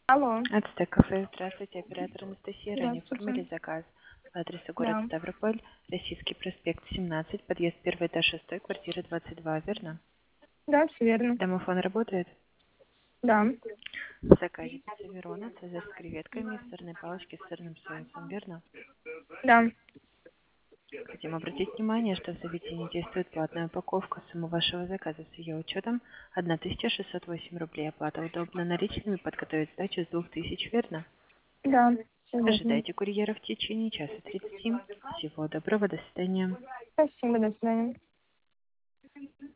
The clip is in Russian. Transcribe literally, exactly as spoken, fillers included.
Алло, Ацтек кафе. Здравствуйте, оператор Анастасия. Ранее здравствуйте. оформили заказ по адресу город Да, Ставрополь, Российский проспект семнадцать, подъезд первый этаж шестой, квартира двадцать два, верно? да, все верно. Домофон работает? Да, В заказе пицца Верона, цезарь с креветками, сырные палочки с сырным соусом, верно? да. Хотим обратить внимание, что в заведении действует платная упаковка. Сумма вашего заказа с ее учетом тысяча шестьсот восемь рублей. Оплата удобно наличными, подготовить сдачу с двух тысяч, верно? Да, все верно. Ожидайте курьера в течение часа тридцати. Всего доброго, до свидания. Спасибо, до свидания.